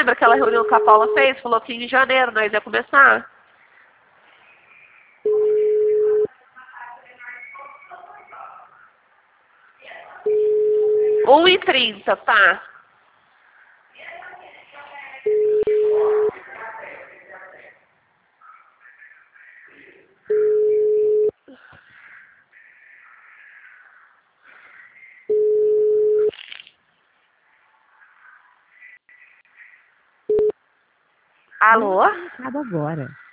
lembra aquela reunião que a Paula fez? Falou que em janeiro nós ia começar. 1h30, tá? Alô? Acaba agora.